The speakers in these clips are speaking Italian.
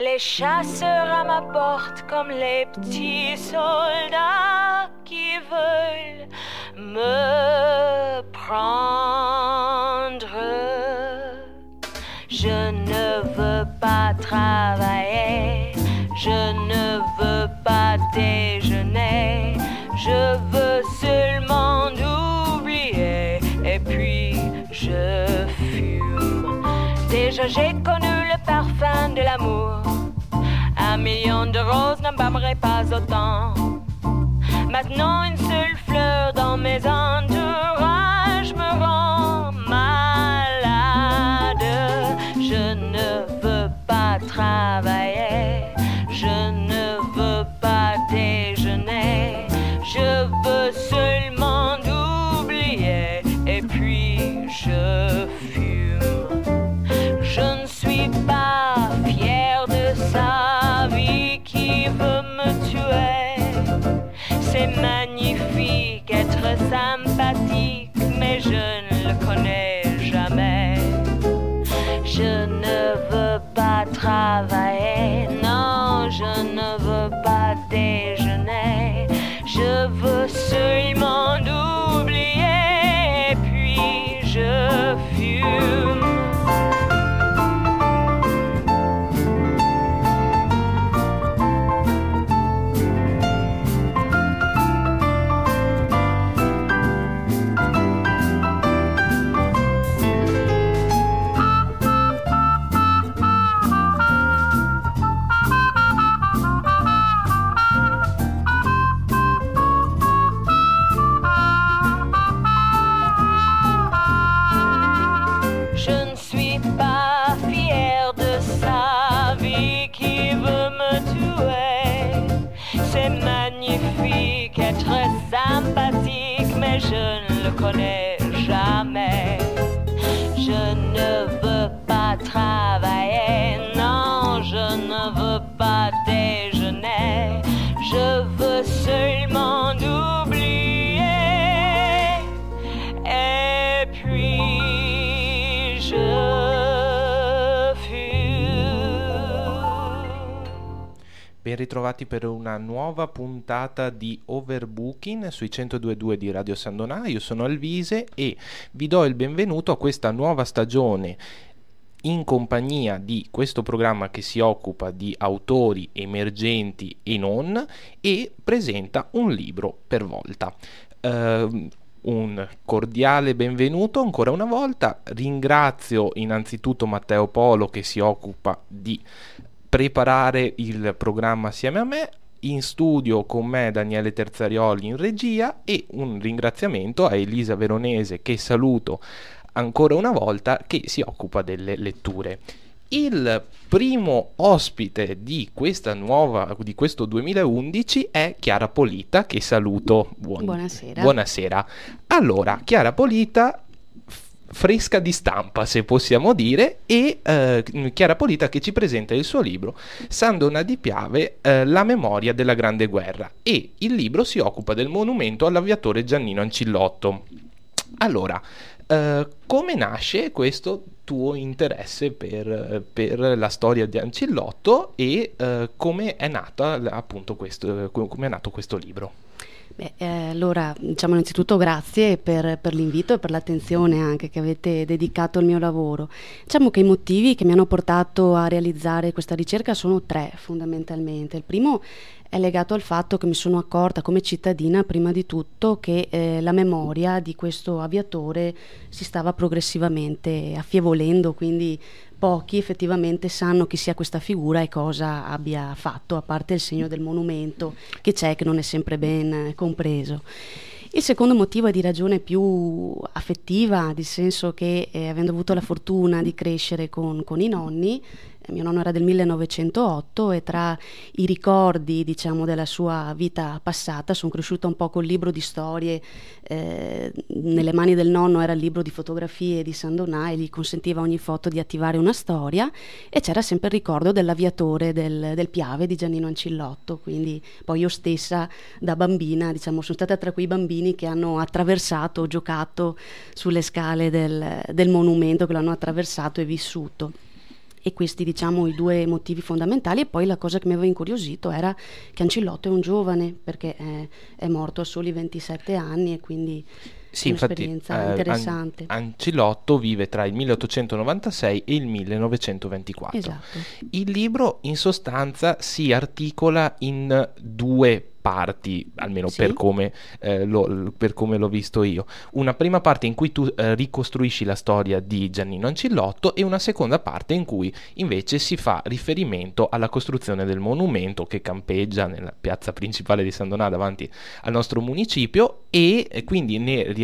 Les chasseurs à ma porte comme les petits soldats qui veulent me prendre. Je ne veux pas travailler, je ne veux pas déjeuner, je veux seulement oublier et puis je fume. Déjà j'ai connu le parfum de l'amour, 1 million de roses n'embaumerait pas autant. Maintenant une seule fleur dans mes entourages me rend malade. Je ne veux pas travailler, je ne veux pas déjeuner, je veux seulement oublier et puis je fume. Je ne suis pas fière de sa vie qui veut me tuer. C'est magnifique être sympathique, mais je ne le connais jamais. Je ne veux pas travailler, non, je ne veux pas déjeuner. Je veux seulement oublier, puis je fume. Sympathique, mais je ne le connais jamais. Je ne veux pas travailler, non, je ne veux pas déjeuner. Je veux seulement oublier et puis je fume. Ben ritrovati per una nuova puntata di Overbooking sui 102.2 di Radio San Donà. Io sono Alvise e vi do il benvenuto a questa nuova stagione in compagnia di questo programma che si occupa di autori emergenti e non, e presenta un libro per volta. Un cordiale benvenuto ancora una volta. Ringrazio innanzitutto Matteo Polo che si occupa di preparare il programma assieme a me, in studio con me Daniele Terzarioli in regia, e un ringraziamento a Elisa Veronese, che saluto ancora una volta, che si occupa delle letture. Il primo ospite di questo 2011 è Chiara Polita, che saluto. Buonasera. Buonasera. Allora, Chiara Polita, fresca di stampa, se possiamo dire, e Chiara Polita che ci presenta il suo libro San Donà di Piave, La memoria della Grande Guerra, e il libro si occupa del monumento all'aviatore Giannino Ancillotto. Allora, come nasce questo tuo interesse per la storia di Ancillotto e come è nata appunto come è nato questo libro? Allora, diciamo innanzitutto grazie per l'invito e per l'attenzione anche che avete dedicato al mio lavoro. Diciamo che i motivi che mi hanno portato a realizzare questa ricerca sono 3 fondamentalmente. Il primo è legato al fatto che mi sono accorta come cittadina, prima di tutto, che la memoria di questo aviatore si stava progressivamente affievolendo, quindi pochi effettivamente sanno chi sia questa figura e cosa abbia fatto, a parte il segno del monumento che c'è, che non è sempre ben compreso. Il secondo motivo è di ragione più affettiva, nel senso che avendo avuto la fortuna di crescere con i nonni, mio nonno era del 1908 e tra i ricordi, diciamo, della sua vita passata sono cresciuta un po' col libro di storie, nelle mani del nonno era il libro di fotografie di San Donà e gli consentiva ogni foto di attivare una storia, e c'era sempre il ricordo dell'aviatore del Piave di Giannino Ancillotto. Quindi poi io stessa da bambina, diciamo, sono stata tra quei bambini che hanno attraversato, giocato sulle scale del monumento, che l'hanno attraversato e vissuto. E questi, diciamo, i due motivi fondamentali. E poi la cosa che mi aveva incuriosito era che Ancillotto è un giovane, perché è morto a soli 27 anni, e quindi Sì, è infatti un'esperienza interessante. Ancillotto vive tra il 1896 e il 1924. Esatto. Il libro in sostanza si articola in due parti, almeno Sì. per come l'ho visto io. Una prima parte in cui tu ricostruisci la storia di Giannino Ancillotto, e una seconda parte in cui invece si fa riferimento alla costruzione del monumento che campeggia nella piazza principale di San Donà davanti al nostro municipio, e quindi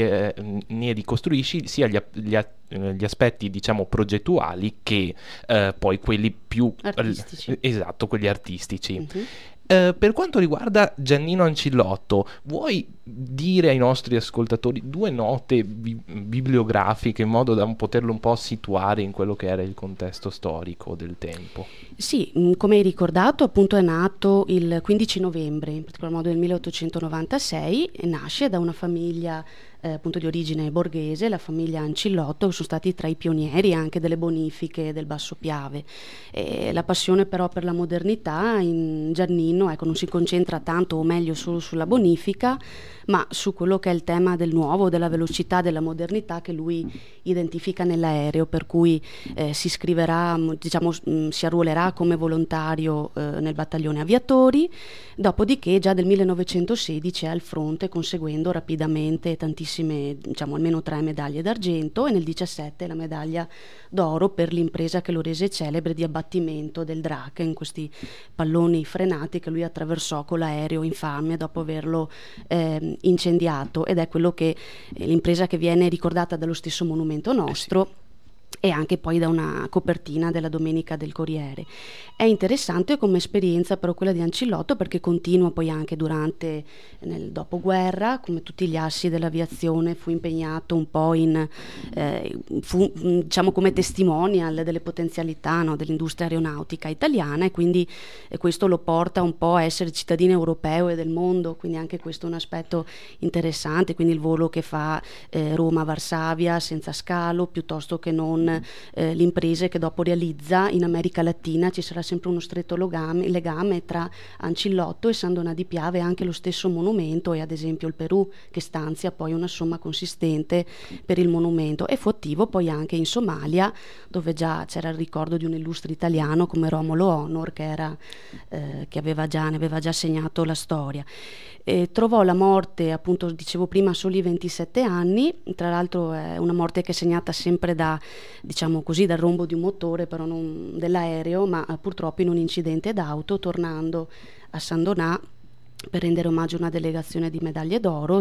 ne ricostruisci sia gli aspetti, diciamo, progettuali che poi quelli più Artistici. esatto, quelli artistici. Mhm. Per quanto riguarda Giannino Ancillotto, vuoi dire ai nostri ascoltatori due note bibliografiche in modo da poterlo un po' situare in quello che era il contesto storico del tempo? Sì, come hai ricordato, appunto è nato il 15 novembre, in particolar modo del 1896, e nasce da una famiglia appunto di origine borghese, la famiglia Ancillotto, che sono stati tra i pionieri anche delle bonifiche del Basso Piave. E la passione però per la modernità in Giannino, ecco, non si concentra tanto, o meglio solo sulla bonifica, ma su quello che è il tema del nuovo, della velocità, della modernità che lui identifica nell'aereo, per cui si iscriverà, diciamo, si arruolerà come volontario nel battaglione aviatori, dopodiché già del 1916 è al fronte, conseguendo rapidamente tantissime, diciamo almeno 3 medaglie d'argento, e nel 17 la medaglia d'oro per l'impresa che lo rese celebre di abbattimento del Draken, questi palloni frenati che lui attraversò con l'aereo infame dopo averlo incendiato, ed è quello che l'impresa che viene ricordata dallo stesso monumento nostro, e anche poi da una copertina della Domenica del Corriere. È interessante come esperienza però quella di Ancillotto, perché continua poi anche nel dopoguerra, come tutti gli assi dell'aviazione, fu impegnato un po' diciamo come testimonial delle potenzialità, no, dell'industria aeronautica italiana, e quindi questo lo porta un po' a essere cittadino europeo e del mondo, quindi anche questo è un aspetto interessante, quindi il volo che fa Roma-Varsavia senza scalo, piuttosto che non le imprese che dopo realizza in America Latina. Ci sarà sempre uno stretto legame tra Ancillotto e San Donà di Piave, anche lo stesso monumento, e ad esempio il Perù che stanzia poi una somma consistente per il monumento, e fu attivo poi anche in Somalia, dove già c'era il ricordo di un illustre italiano come Romolo Honor, che ne aveva già segnato la storia. Trovò la morte, appunto dicevo prima, a soli 27 anni, tra l'altro è una morte che è segnata sempre diciamo così, dal rombo di un motore, però non dell'aereo, ma purtroppo in un incidente d'auto, tornando a San Donà per rendere omaggio a una delegazione di medaglie d'oro,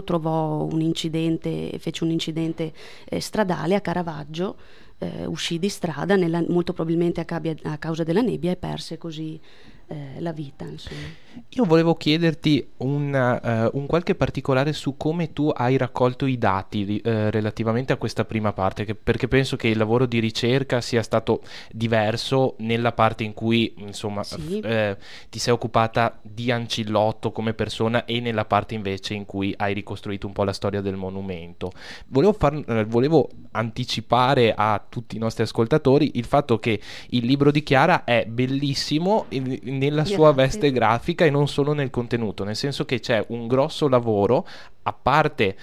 fece un incidente stradale a Caravaggio, uscì di strada, molto probabilmente a causa della nebbia, e perse così la vita, insomma. Io volevo chiederti un qualche particolare su come tu hai raccolto i dati relativamente a questa prima parte, perché penso che il lavoro di ricerca sia stato diverso nella parte in cui, insomma, Sì. ti sei occupata di Ancillotto come persona, e nella parte invece in cui hai ricostruito un po' la storia del monumento. Volevo anticipare a tutti i nostri ascoltatori il fatto che il libro di Chiara è bellissimo nella sua veste grafica e non solo nel contenuto, nel senso che c'è un grosso lavoro, a parte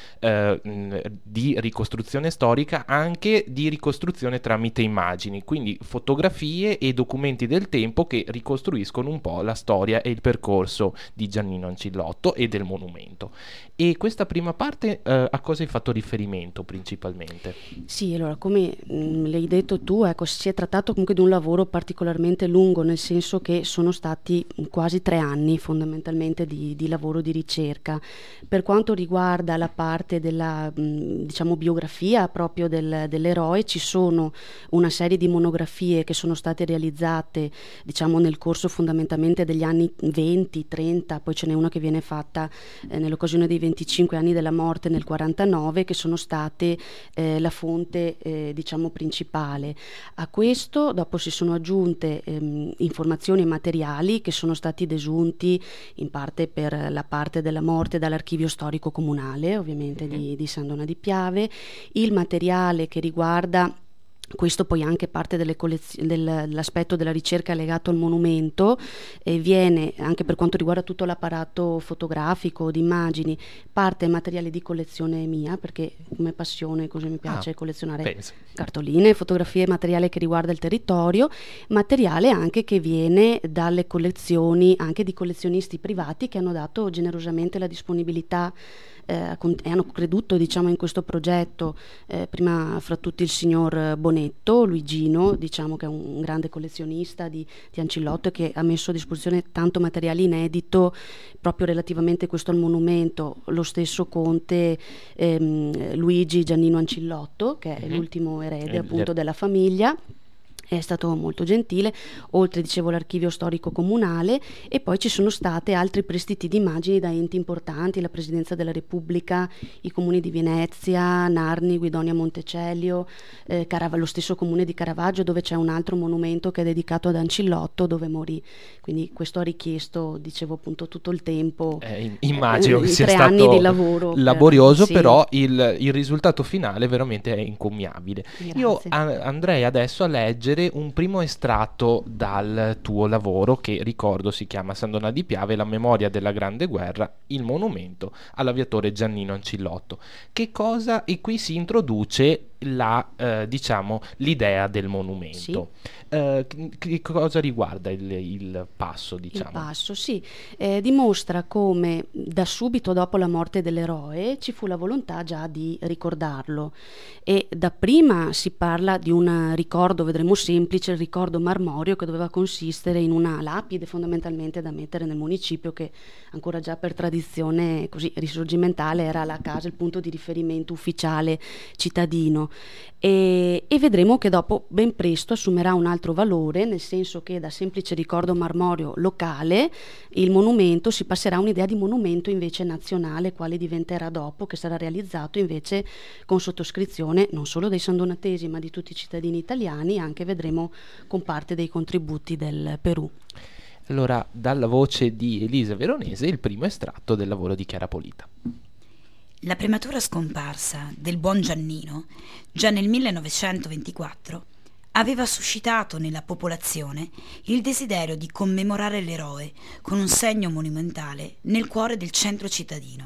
di ricostruzione storica, anche di ricostruzione tramite immagini, quindi fotografie e documenti del tempo che ricostruiscono un po' la storia e il percorso di Giannino Ancillotto e del monumento. E questa prima parte a cosa hai fatto riferimento principalmente? Sì, allora, come l'hai detto tu, ecco, si è trattato comunque di un lavoro particolarmente lungo, nel senso che sono stati quasi 3 anni fondamentalmente di lavoro di ricerca. Per quanto riguarda la parte della diciamo biografia proprio dell'eroe, ci sono una serie di monografie che sono state realizzate, diciamo, nel corso fondamentalmente degli anni 20-30, poi ce n'è una che viene fatta nell'occasione dei 25 anni della morte nel 49, che sono state la fonte diciamo principale. A questo dopo si sono aggiunte informazioni e materiali che sono stati desunti in parte per la parte della morte dall'archivio storico comunale, ovviamente di San Donà di Piave, il materiale che riguarda Questo poi anche parte dell'aspetto della ricerca legato al monumento, viene anche per quanto riguarda tutto l'apparato fotografico, di immagini, parte materiale di collezione mia, perché come passione così mi piace collezionare cartoline, fotografie, materiale che riguarda il territorio, materiale anche che viene dalle collezioni anche di collezionisti privati che hanno dato generosamente la disponibilità e hanno creduto, diciamo, in questo progetto, prima fra tutti il signor Bonetto, Luigino, diciamo, che è un grande collezionista di Ancillotto e che ha messo a disposizione tanto materiale inedito proprio relativamente questo al monumento. Lo stesso conte Luigi Giannino Ancillotto, che è l'ultimo erede appunto della famiglia. È stato molto gentile, oltre, dicevo, l'archivio storico comunale, e poi ci sono state altri prestiti di immagini da enti importanti, la Presidenza della Repubblica, i comuni di Venezia, Narni, Guidonia Montecelio, lo stesso comune di Caravaggio, dove c'è un altro monumento che è dedicato ad Ancillotto, dove morì. Quindi questo ha richiesto, dicevo, appunto tutto il tempo, immagino che sia 3 stato anni di lavoro laborioso, sì. Però il risultato finale veramente è incommiabile. Grazie. Io andrei adesso a leggere un primo estratto dal tuo lavoro, che ricordo si chiama San Donà di Piave, la memoria della Grande Guerra, il monumento all'aviatore Giannino Ancillotto. Che cosa, e qui si introduce diciamo l'idea del monumento. Che cosa riguarda il passo, diciamo? Il passo, sì, dimostra come da subito dopo la morte dell'eroe ci fu la volontà già di ricordarlo, e dapprima si parla di un ricordo, vedremo semplice, il ricordo marmorio, che doveva consistere in una lapide fondamentalmente da mettere nel municipio, che ancora già per tradizione così risorgimentale era la casa, il punto di riferimento ufficiale cittadino. E vedremo che dopo ben presto assumerà un altro valore, nel senso che da semplice ricordo marmorio locale il monumento si passerà a un'idea di monumento invece nazionale, quale diventerà dopo, che sarà realizzato invece con sottoscrizione non solo dei sandonatesi ma di tutti i cittadini italiani, anche vedremo con parte dei contributi del Perù. Allora, dalla voce di Elisa Veronese, il primo estratto del lavoro di Chiara Polita. La prematura scomparsa del buon Giannino, già nel 1924, aveva suscitato nella popolazione il desiderio di commemorare l'eroe con un segno monumentale nel cuore del centro cittadino.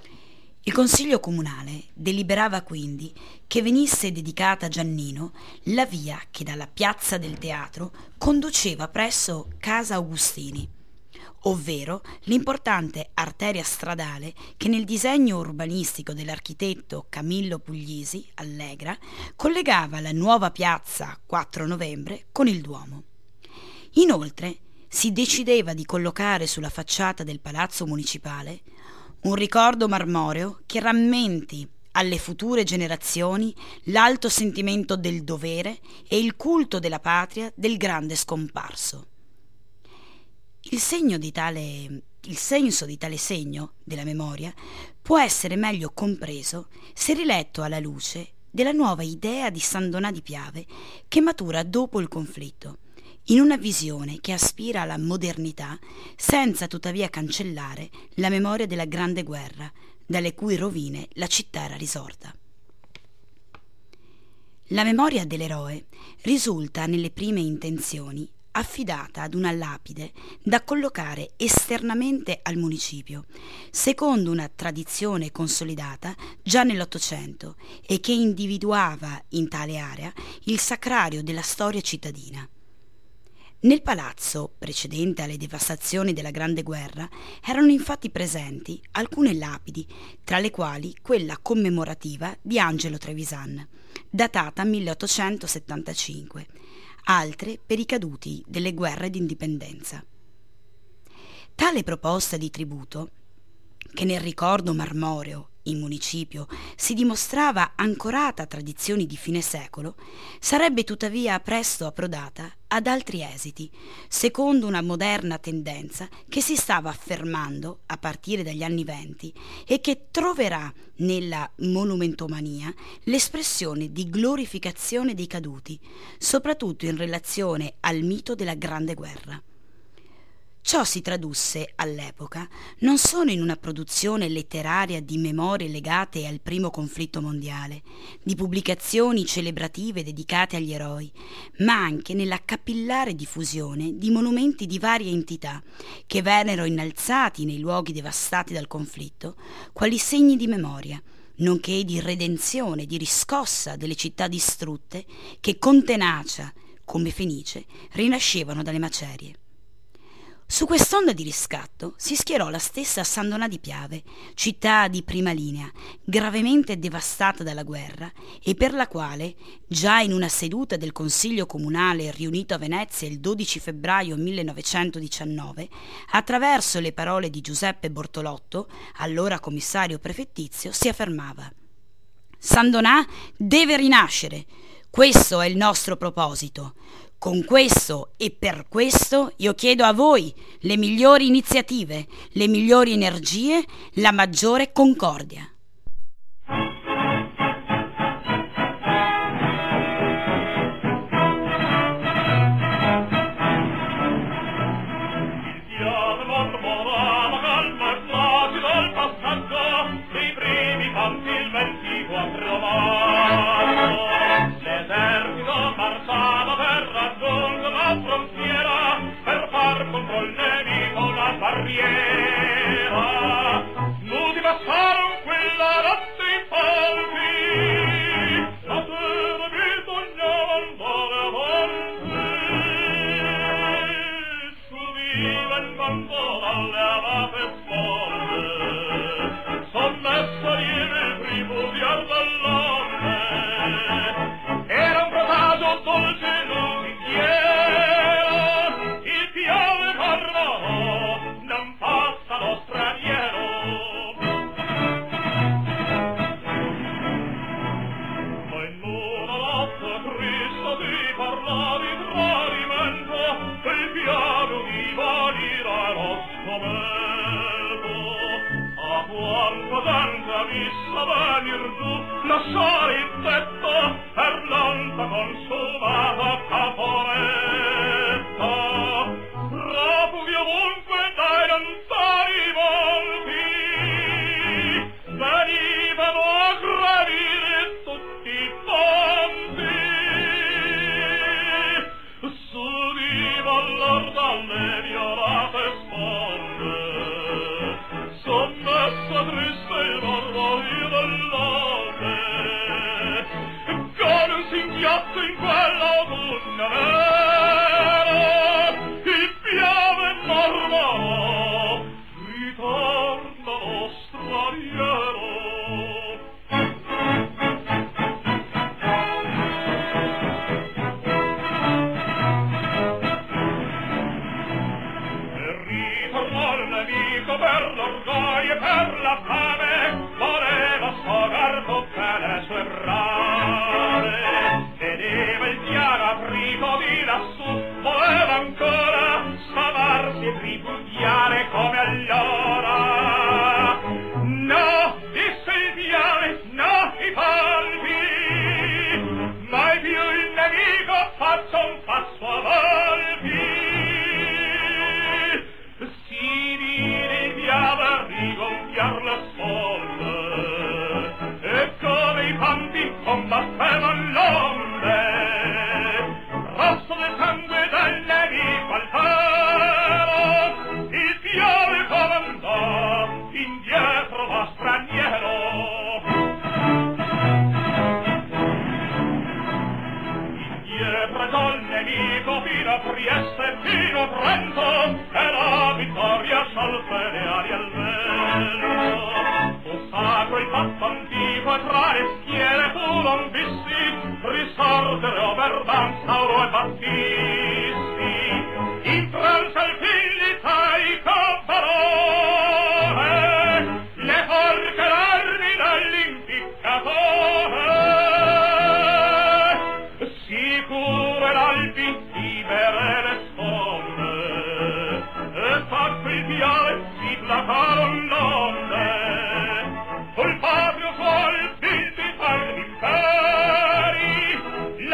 Il Consiglio Comunale deliberava quindi che venisse dedicata a Giannino la via che dalla piazza del teatro conduceva presso Casa Augustini, ovvero l'importante arteria stradale che nel disegno urbanistico dell'architetto Camillo Puglisi, Allegra, collegava la nuova piazza 4 novembre con il Duomo. Inoltre si decideva di collocare sulla facciata del Palazzo Municipale un ricordo marmoreo che rammenti alle future generazioni l'alto sentimento del dovere e il culto della patria del grande scomparso. Il senso di tale segno della memoria può essere meglio compreso se riletto alla luce della nuova idea di San Donà di Piave che matura dopo il conflitto, in una visione che aspira alla modernità senza tuttavia cancellare la memoria della Grande Guerra, dalle cui rovine la città era risorta. La memoria dell'eroe risulta nelle prime intenzioni affidata ad una lapide da collocare esternamente al municipio, secondo una tradizione consolidata già nell'Ottocento e che individuava in tale area il sacrario della storia cittadina. Nel palazzo, precedente alle devastazioni della Grande Guerra, erano infatti presenti alcune lapidi, tra le quali quella commemorativa di Angelo Trevisan, datata 1875, altre per i caduti delle guerre d'indipendenza. Tale proposta di tributo, che nel ricordo marmoreo in municipio si dimostrava ancorata a tradizioni di fine secolo, sarebbe tuttavia presto approdata ad altri esiti, secondo una moderna tendenza che si stava affermando a partire dagli anni '20 e che troverà nella monumentomania l'espressione di glorificazione dei caduti, soprattutto in relazione al mito della Grande Guerra. Ciò si tradusse all'epoca non solo in una produzione letteraria di memorie legate al primo conflitto mondiale, di pubblicazioni celebrative dedicate agli eroi, ma anche nella capillare diffusione di monumenti di varie entità che vennero innalzati nei luoghi devastati dal conflitto quali segni di memoria, nonché di redenzione, di riscossa delle città distrutte che con tenacia, come Fenice, rinascevano dalle macerie. Su quest'onda di riscatto si schierò la stessa San Donà di Piave, città di prima linea, gravemente devastata dalla guerra e per la quale, già in una seduta del Consiglio Comunale riunito a Venezia il 12 febbraio 1919, attraverso le parole di Giuseppe Bortolotto, allora commissario prefettizio, si affermava: «San Donà deve rinascere, questo è il nostro proposito. Con questo e per questo io chiedo a voi le migliori iniziative, le migliori energie, la maggiore concordia».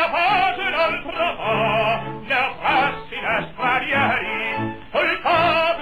Stranieri, col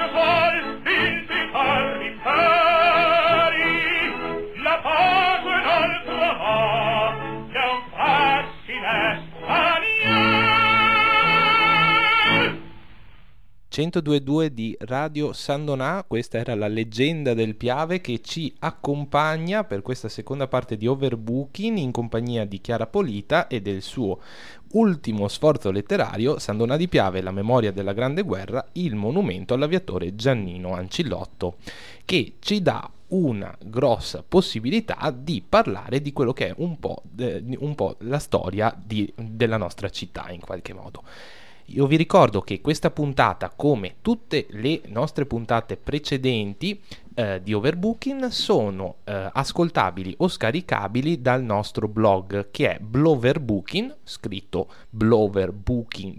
102.2 di Radio San Donà. Questa era la leggenda del Piave che ci accompagna per questa seconda parte di Overbooking in compagnia di Chiara Polita e del suo ultimo sforzo letterario, San Donà di Piave, la memoria della Grande Guerra, il monumento all'aviatore Giannino Ancillotto, che ci dà una grossa possibilità di parlare di quello che è un po' la storia della nostra città in qualche modo. Io vi ricordo che questa puntata, come tutte le nostre puntate precedenti di Overbooking, sono ascoltabili o scaricabili dal nostro blog, che è Bloverbooking, scritto Bloverbooking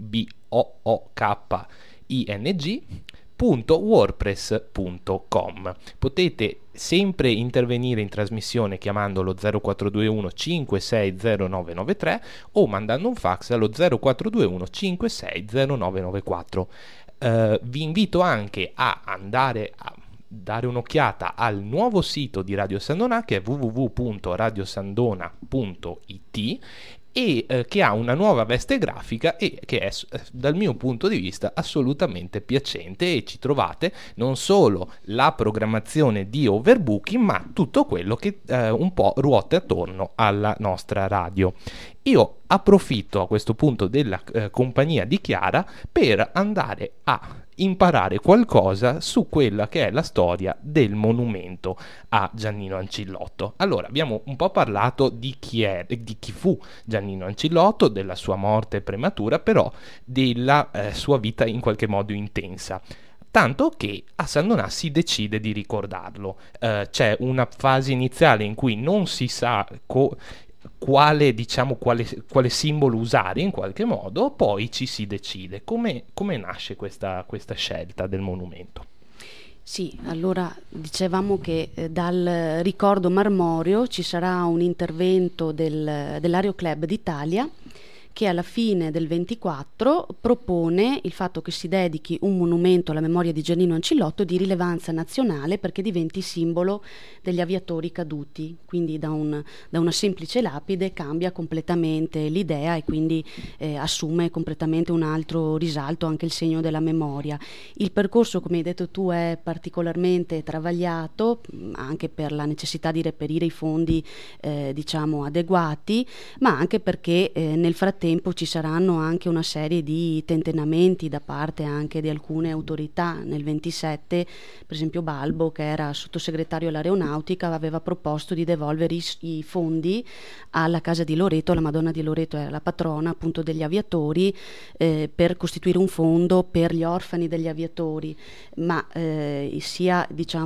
BOOKING.wordpress.com. Potete sempre intervenire in trasmissione chiamando lo 0421 560993 o mandando un fax allo 0421 560994. Vi invito anche a andare a dare un'occhiata al nuovo sito di Radio San Donà, che è www.radiosandona.it, e che ha una nuova veste grafica e che è dal mio punto di vista assolutamente piacente, e ci trovate non solo la programmazione di Overbooking ma tutto quello che un po' ruota attorno alla nostra radio. Io approfitto a questo punto della compagnia di Chiara per andare a imparare qualcosa su quella che è la storia del monumento a Giannino Ancillotto. Allora, abbiamo un po' parlato di chi fu Giannino Ancillotto, della sua morte prematura, però della sua vita in qualche modo intensa. Tanto che a San Donà si decide di ricordarlo. C'è una fase iniziale in cui non si sa quale simbolo usare in qualche modo, poi ci si decide. Come nasce questa scelta del monumento? Sì, allora dicevamo che dal ricordo marmoreo ci sarà un intervento dell'Aero Club d'Italia, che alla fine del 24 propone il fatto che si dedichi un monumento alla memoria di Giannino Ancillotto di rilevanza nazionale, perché diventi simbolo degli aviatori caduti. Quindi da una semplice lapide cambia completamente l'idea e quindi assume completamente un altro risalto anche il segno della memoria. Il percorso, come hai detto tu, è particolarmente travagliato anche per la necessità di reperire i fondi adeguati, ma anche perché nel frattempo ci saranno anche una serie di tentennamenti da parte anche di alcune autorità. Nel 27, per esempio, Balbo, che era sottosegretario all'aeronautica, aveva proposto di devolvere i fondi alla casa di Loreto. La Madonna di Loreto è la patrona appunto degli aviatori, per costituire un fondo per gli orfani degli aviatori, ma sia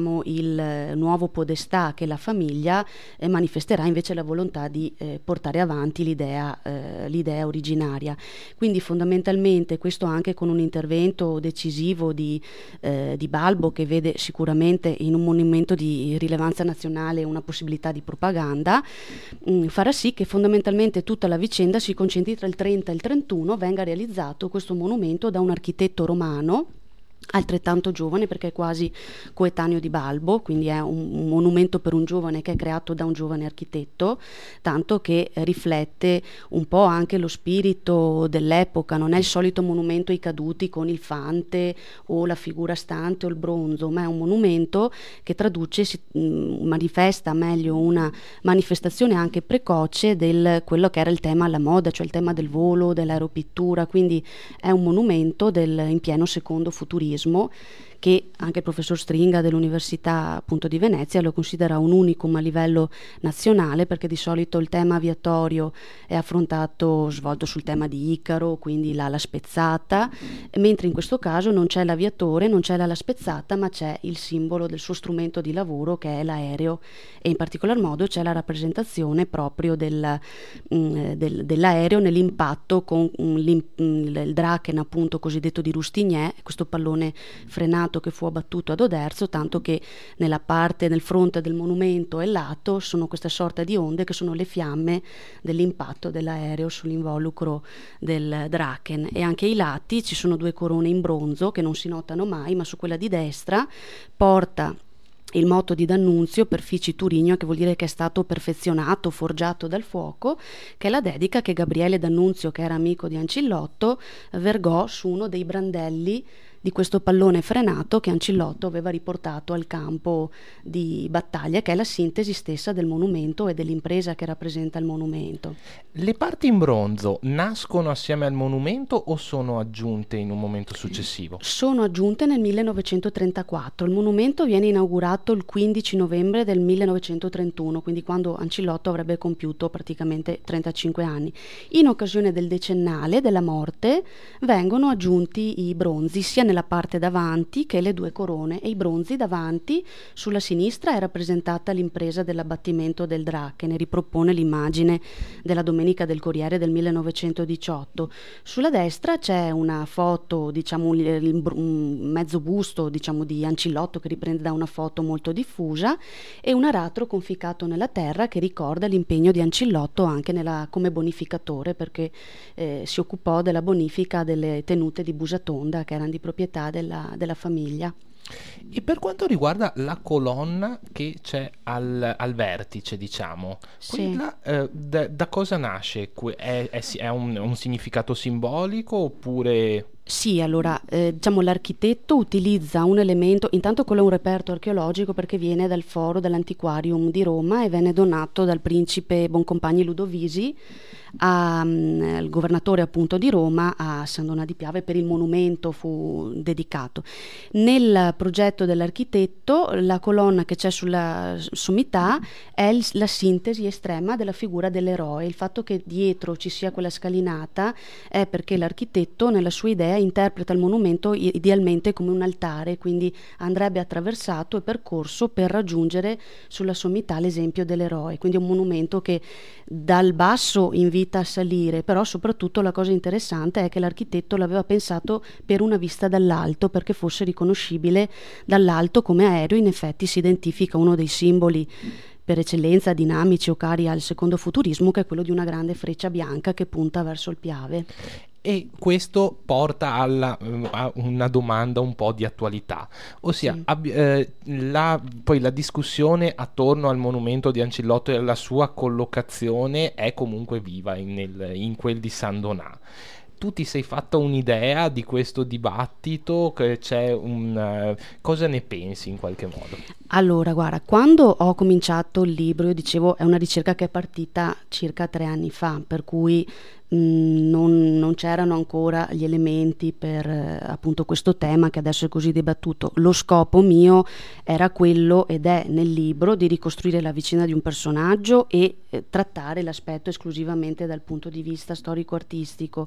il nuovo podestà che la famiglia manifesterà invece la volontà di portare avanti l'idea originaria. Quindi fondamentalmente questo anche con un intervento decisivo di Balbo, che vede sicuramente in un monumento di rilevanza nazionale una possibilità di propaganda, farà sì che fondamentalmente tutta la vicenda si concentri tra il 30 e il 31, venga realizzato questo monumento da un architetto romano altrettanto giovane, perché è quasi coetaneo di Balbo, quindi è un monumento per un giovane che è creato da un giovane architetto, tanto che riflette un po' anche lo spirito dell'epoca. Non è il solito monumento ai caduti con il fante o la figura stante o il bronzo, ma è un monumento che traduce, manifesta meglio una manifestazione anche precoce del quello che era il tema alla moda, cioè il tema del volo, dell'aeropittura. Quindi è un monumento in pieno secondo futurismo, che anche il professor Stringa dell'Università appunto di Venezia lo considera un unicum a livello nazionale, perché di solito il tema aviatorio è svolto sul tema di Icaro, quindi l'ala spezzata, mentre in questo caso non c'è l'aviatore, non c'è l'ala spezzata, ma c'è il simbolo del suo strumento di lavoro, che è l'aereo, e in particolar modo c'è la rappresentazione proprio dell'aereo nell'impatto con il Draken appunto cosiddetto di Rustigné, questo pallone frenato che fu abbattuto ad Oderzo, tanto che nel fronte del monumento e lato sono questa sorta di onde che sono le fiamme dell'impatto dell'aereo sull'involucro del Draken. E anche ai lati ci sono due corone in bronzo che non si notano mai, ma su quella di destra porta il motto di D'Annunzio, Perfici Turigno, che vuol dire che è stato perfezionato, forgiato dal fuoco, che è la dedica che Gabriele D'Annunzio, che era amico di Ancillotto, vergò su uno dei brandelli di questo pallone frenato che Ancillotto aveva riportato al campo di battaglia, che è la sintesi stessa del monumento e dell'impresa che rappresenta il monumento. Le parti in bronzo nascono assieme al monumento o sono aggiunte in un momento successivo? Sono aggiunte nel 1934. Il monumento viene inaugurato il 15 novembre del 1931, quindi quando Ancillotto avrebbe compiuto praticamente 35 anni. In occasione del decennale della morte vengono aggiunti i bronzi sia nella parte davanti che le due corone, e i bronzi davanti sulla sinistra è rappresentata l'impresa dell'abbattimento del Dra, che ne ripropone l'immagine della Domenica del Corriere del 1918. Sulla destra c'è una foto, diciamo un mezzo busto, diciamo, di Ancillotto che riprende da una foto molto diffusa, e un aratro conficcato nella terra che ricorda l'impegno di Ancillotto anche come bonificatore, perché si occupò della bonifica delle tenute di Busatonda, che erano di proprietà della famiglia. E per quanto riguarda la colonna che c'è al vertice, diciamo, Sì. quella da cosa nasce? È un significato simbolico oppure... Sì, allora, diciamo l'architetto utilizza un elemento, intanto quello è un reperto archeologico perché viene dal foro dell'Antiquarium di Roma e venne donato dal principe Boncompagni Ludovisi al governatore appunto di Roma, a San Donà di Piave. Per il monumento fu dedicato. Nel progetto dell'architetto la colonna che c'è sulla sommità è la sintesi estrema della figura dell'eroe. Il fatto che dietro ci sia quella scalinata è perché l'architetto nella sua idea interpreta il monumento idealmente come un altare, quindi andrebbe attraversato e percorso per raggiungere sulla sommità l'esempio dell'eroe, quindi è un monumento che dal basso invita a salire, però soprattutto la cosa interessante è che l'architetto l'aveva pensato per una vista dall'alto, perché fosse riconoscibile dall'alto come aereo. In effetti si identifica uno dei simboli per eccellenza dinamici o cari al secondo futurismo, che è quello di una grande freccia bianca che punta verso il Piave. E questo porta a una domanda un po' di attualità, ossia Sì. poi la discussione attorno al monumento di Ancillotto e alla sua collocazione è comunque viva in quel di San Donà. Tu ti sei fatta un'idea di questo dibattito? Che cosa ne pensi in qualche modo? Allora, guarda, quando ho cominciato il libro, io dicevo, è una ricerca che è partita circa 3 anni fa, per cui non c'erano ancora gli elementi per appunto questo tema che adesso è così dibattuto. Lo scopo mio era quello, ed è nel libro, di ricostruire la vicenda di un personaggio e trattare l'aspetto esclusivamente dal punto di vista storico-artistico.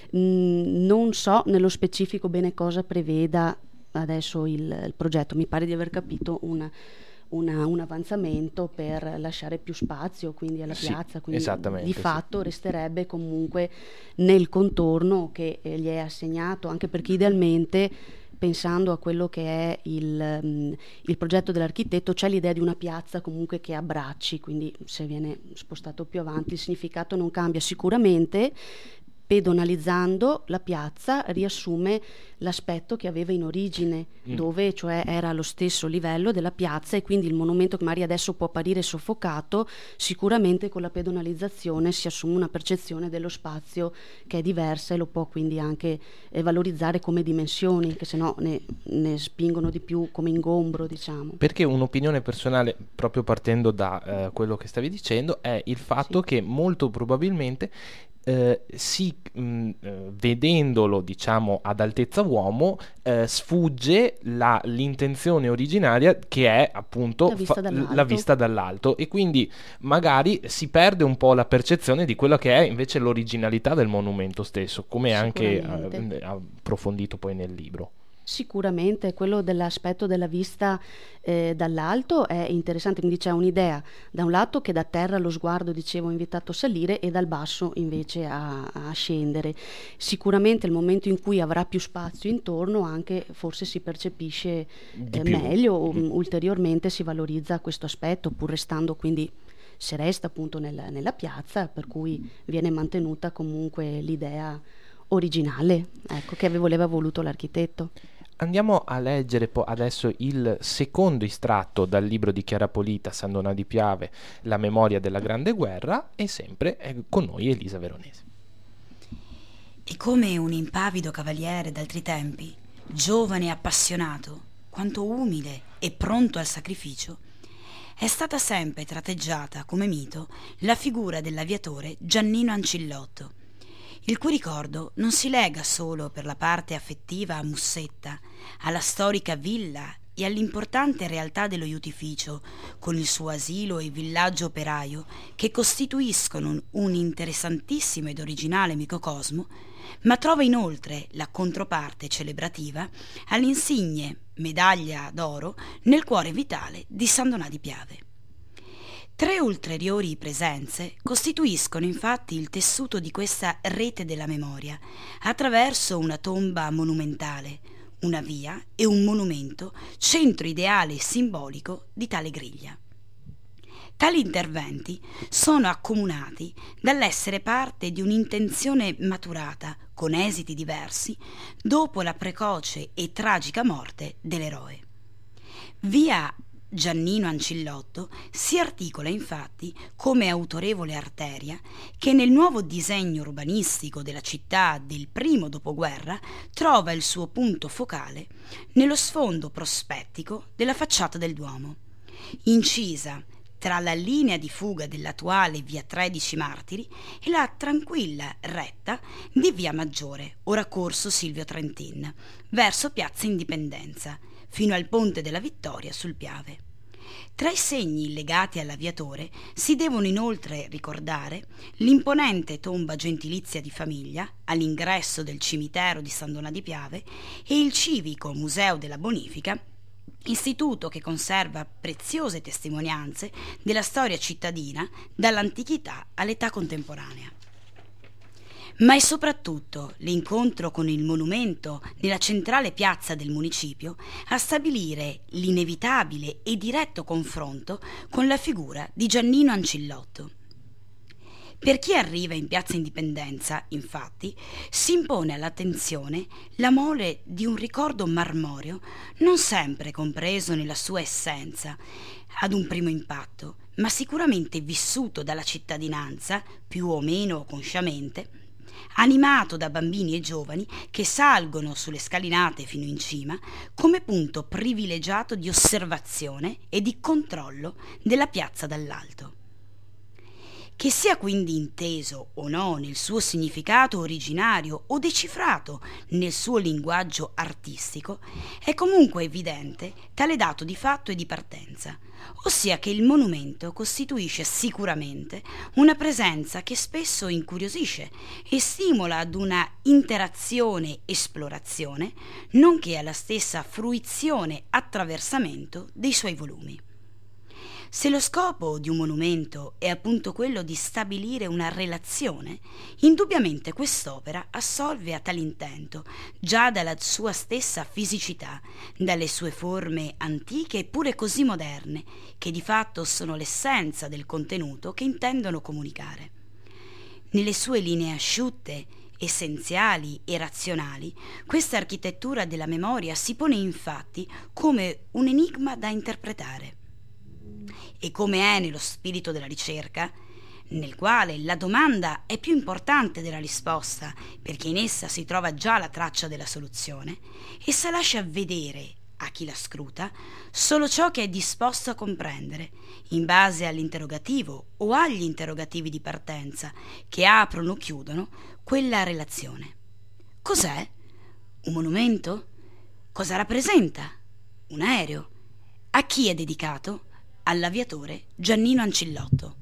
Non so nello specifico bene cosa preveda adesso il progetto. Mi pare di aver capito un avanzamento per lasciare più spazio quindi alla piazza, quindi di fatto resterebbe comunque nel contorno che gli è assegnato, anche perché idealmente, pensando a quello che è il progetto dell'architetto, c'è l'idea di una piazza comunque che abbracci, quindi se viene spostato più avanti il significato non cambia. Sicuramente pedonalizzando la piazza riassume l'aspetto che aveva in origine, dove cioè era allo stesso livello della piazza, e quindi il monumento che magari adesso può apparire soffocato, sicuramente con la pedonalizzazione si assume una percezione dello spazio che è diversa, e lo può quindi anche valorizzare come dimensioni, che se no ne spingono di più come ingombro, diciamo. Perché un'opinione personale, proprio partendo da quello che stavi dicendo, è il fatto che molto probabilmente vedendolo, diciamo, ad altezza uomo, sfugge l'intenzione originaria, che è appunto la vista dall'alto, e quindi magari si perde un po' la percezione di quello che è invece l'originalità del monumento stesso, come anche approfondito poi nel libro. Sicuramente quello dell'aspetto della vista dall'alto è interessante, quindi c'è un'idea da un lato che da terra lo sguardo, dicevo, è invitato a salire, e dal basso invece a scendere. Sicuramente il momento in cui avrà più spazio intorno anche forse si percepisce meglio, o ulteriormente si valorizza questo aspetto, pur restando quindi, se resta appunto nella piazza, per cui viene mantenuta comunque l'idea originale, ecco, che voleva voluto l'architetto. Andiamo a leggere adesso il secondo estratto dal libro di Chiara Polita, San Donà di Piave, La memoria della Grande Guerra, e sempre è con noi Elisa Veronesi. E come un impavido cavaliere d'altri tempi, giovane e appassionato, quanto umile e pronto al sacrificio, è stata sempre tratteggiata come mito la figura dell'aviatore Giannino Ancillotto, il cui ricordo non si lega solo per la parte affettiva a Mussetta, alla storica villa e all'importante realtà dello iudificio, con il suo asilo e villaggio operaio, che costituiscono un interessantissimo ed originale microcosmo, ma trova inoltre la controparte celebrativa all'insigne medaglia d'oro nel cuore vitale di San Donà di Piave. 3 ulteriori presenze costituiscono infatti il tessuto di questa rete della memoria, attraverso una tomba monumentale, una via e un monumento, centro ideale e simbolico di tale griglia. Tali interventi sono accomunati dall'essere parte di un'intenzione maturata, con esiti diversi, dopo la precoce e tragica morte dell'eroe. Via Giannino Ancillotto si articola infatti come autorevole arteria che nel nuovo disegno urbanistico della città del primo dopoguerra trova il suo punto focale nello sfondo prospettico della facciata del Duomo, incisa tra la linea di fuga dell'attuale via 13 Martiri e la tranquilla retta di via Maggiore, ora corso Silvio Trentin, verso piazza Indipendenza, fino al ponte della Vittoria sul Piave. Tra i segni legati all'aviatore si devono inoltre ricordare l'imponente tomba gentilizia di famiglia all'ingresso del cimitero di San Donà di Piave e il civico Museo della Bonifica, istituto che conserva preziose testimonianze della storia cittadina dall'antichità all'età contemporanea. Ma è soprattutto l'incontro con il monumento nella centrale piazza del municipio a stabilire l'inevitabile e diretto confronto con la figura di Giannino Ancillotto. Per chi arriva in piazza Indipendenza, infatti, si impone all'attenzione la mole di un ricordo marmoreo non sempre compreso nella sua essenza ad un primo impatto, ma sicuramente vissuto dalla cittadinanza, più o meno consciamente, animato da bambini e giovani che salgono sulle scalinate fino in cima come punto privilegiato di osservazione e di controllo della piazza dall'alto. Che sia quindi inteso o no nel suo significato originario o decifrato nel suo linguaggio artistico, è comunque evidente tale dato di fatto e di partenza, ossia che il monumento costituisce sicuramente una presenza che spesso incuriosisce e stimola ad una interazione-esplorazione, nonché alla stessa fruizione-attraversamento dei suoi volumi. Se lo scopo di un monumento è appunto quello di stabilire una relazione, indubbiamente quest'opera assolve a tale intento, già dalla sua stessa fisicità, dalle sue forme antiche eppure così moderne, che di fatto sono l'essenza del contenuto che intendono comunicare. Nelle sue linee asciutte, essenziali e razionali, questa architettura della memoria si pone infatti come un enigma da interpretare. E come è nello spirito della ricerca, nel quale la domanda è più importante della risposta perché in essa si trova già la traccia della soluzione, essa lascia vedere a chi la scruta solo ciò che è disposto a comprendere in base all'interrogativo o agli interrogativi di partenza che aprono o chiudono quella relazione. Cos'è? Un monumento? Cosa rappresenta? Un aereo? A chi è dedicato? All'aviatore Giannino Ancillotto.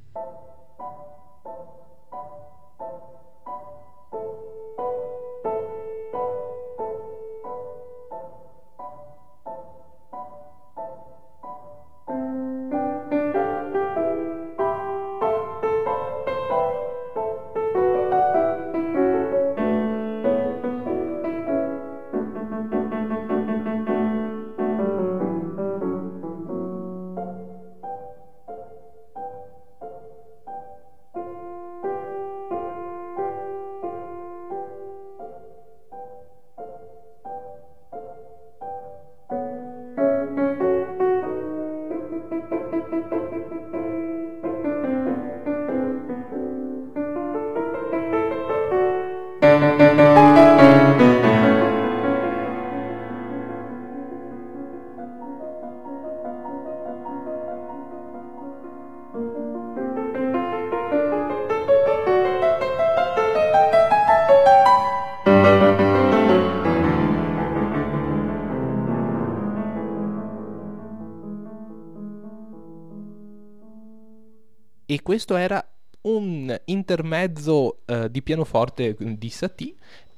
E questo era un intermezzo di pianoforte di Satie,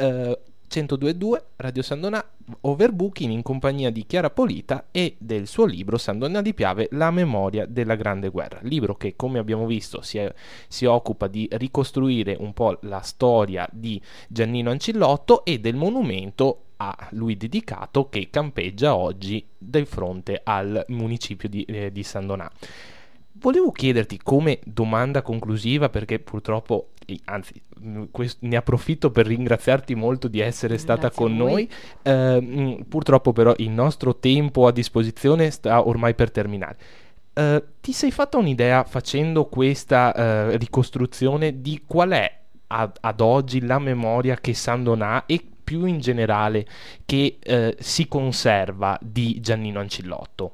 102.2 Radio San Donà, Overbooking, in compagnia di Chiara Polita e del suo libro San Donà di Piave, La memoria della Grande Guerra, libro che, come abbiamo visto, si occupa di ricostruire un po' la storia di Giannino Ancillotto e del monumento a lui dedicato che campeggia oggi di fronte al municipio di San Donà. Volevo chiederti, come domanda conclusiva, perché purtroppo, anzi ne approfitto per ringraziarti molto di essere stata con noi, purtroppo però il nostro tempo a disposizione sta ormai per terminare. Ti sei fatta un'idea, facendo questa ricostruzione, di qual è ad oggi la memoria che San Donà e più in generale che si conserva di Giannino Ancillotto?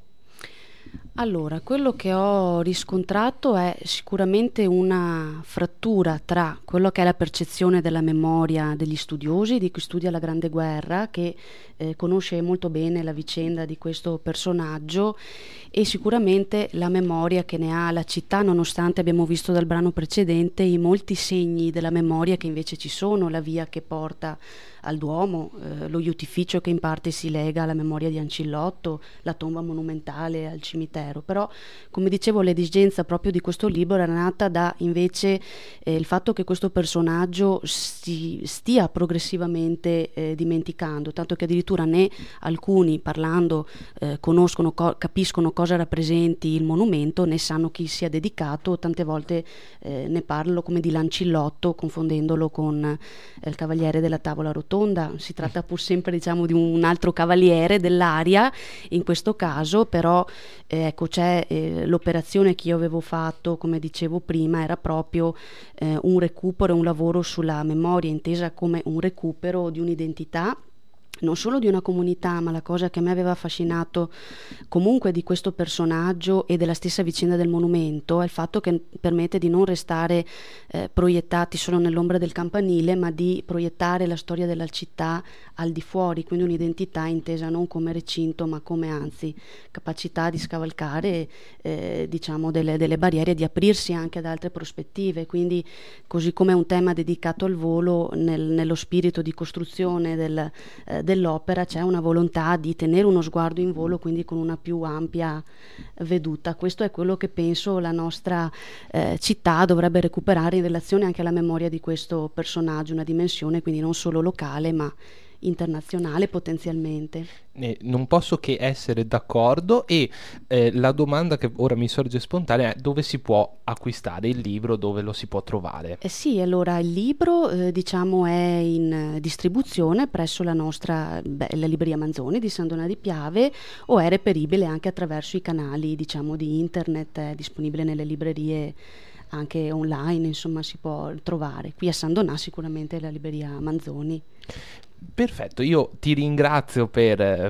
Allora, quello che ho riscontrato è sicuramente una frattura tra quello che è la percezione della memoria degli studiosi, di chi studia la Grande Guerra, che conosce molto bene la vicenda di questo personaggio, e sicuramente la memoria che ne ha la città, nonostante abbiamo visto dal brano precedente i molti segni della memoria che invece ci sono, la via che porta al Duomo, lo iudificio che in parte si lega alla memoria di Ancillotto, la tomba monumentale al cimitero. Però, come dicevo, l'esigenza proprio di questo libro era nata da invece il fatto che questo personaggio si stia progressivamente dimenticando, tanto che addirittura né alcuni, parlando, conoscono, capiscono cosa rappresenti il monumento, né sanno chi sia dedicato. Tante volte ne parlo come di Lancillotto, confondendolo con il cavaliere della tavola rotonda. Si tratta pur sempre, diciamo, di un altro cavaliere dell'aria in questo caso, però ecco, c'è l'operazione che io avevo fatto, come dicevo prima, era proprio un recupero, un lavoro sulla memoria, intesa come un recupero di un'identità, non solo di una comunità, ma la cosa che a me aveva affascinato comunque di questo personaggio e della stessa vicenda del monumento è il fatto che permette di non restare proiettati solo nell'ombra del campanile, ma di proiettare la storia della città al di fuori, quindi un'identità intesa non come recinto, ma come, anzi, capacità di scavalcare diciamo delle barriere, di aprirsi anche ad altre prospettive. Quindi, così come è un tema dedicato al volo, nello spirito di costruzione dell'opera c'è una volontà di tenere uno sguardo in volo, quindi con una più ampia veduta. Questo è quello che penso la nostra città dovrebbe recuperare in relazione anche alla memoria di questo personaggio, una dimensione quindi non solo locale ma internazionale potenzialmente. Non posso che essere d'accordo, e la domanda che ora mi sorge spontanea è: dove si può acquistare il libro, dove lo si può trovare? Sì, allora il libro diciamo è in distribuzione presso la nostra la libreria Manzoni di San Donà di Piave, o è reperibile anche attraverso i canali, diciamo, di internet, è disponibile nelle librerie anche online, insomma si può trovare. Qui a San Donà sicuramente la libreria Manzoni. Perfetto, io ti ringrazio per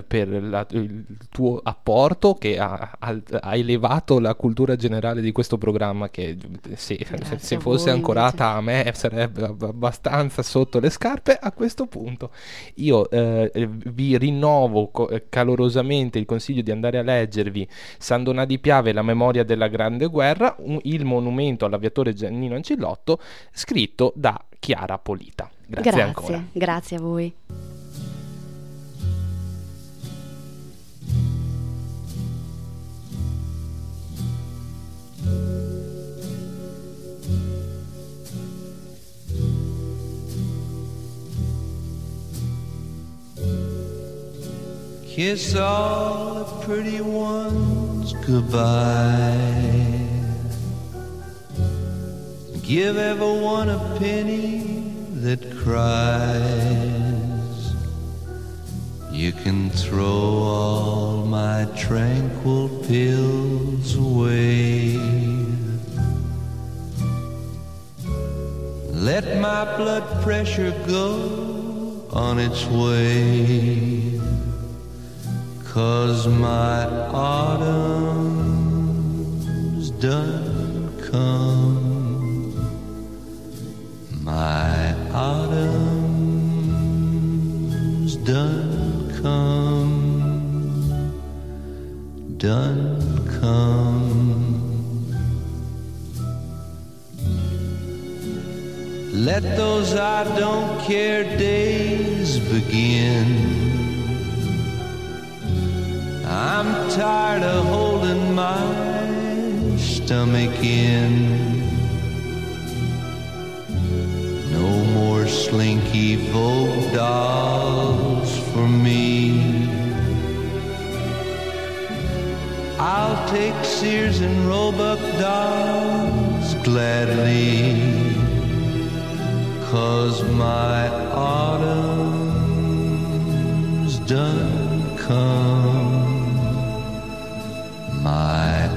il tuo apporto, che ha elevato la cultura generale di questo programma, che se fosse ancorata a me sarebbe abbastanza sotto le scarpe a questo punto. Io vi rinnovo calorosamente il consiglio di andare a leggervi San Donà di Piave, La memoria della Grande Guerra, il monumento all'aviatore Giannino Ancillotto, scritto da Chiara Polita. Grazie ancora. Grazie a voi. Kiss all the pretty ones goodbye. Give everyone a penny that cries. You can throw all my tranquil pills away. Let my blood pressure go on its way, 'cause my autumn's done come. My autumn's done come, done come. Let those I don't care days begin. I'm tired of holding my stomach in. No more slinky Vogue dolls for me. I'll take Sears and Roebuck dolls gladly, 'cause my autumn's done come. My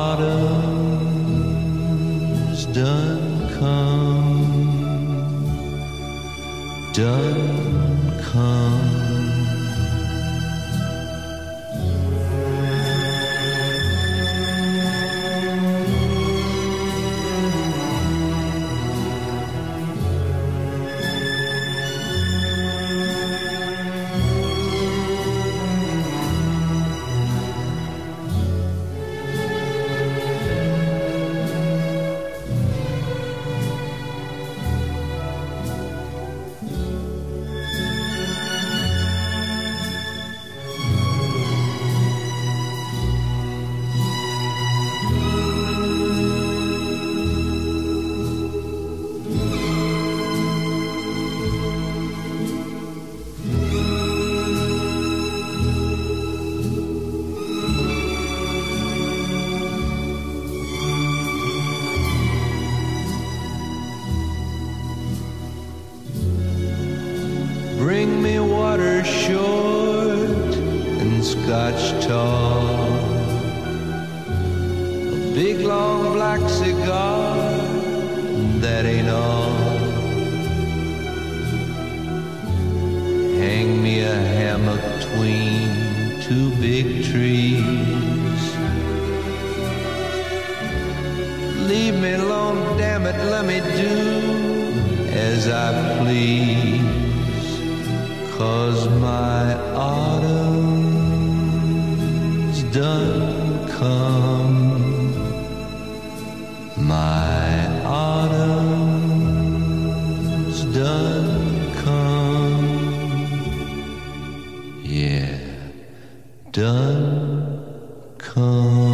autumn's done come, done come. Bring me water short and scotch tall, a big long black cigar, that ain't all. Hang me a hammock between two big trees. Leave me alone, damn it, let me do as I please. 'Cause my autumn's done come. My autumn's done come. Yeah, done come.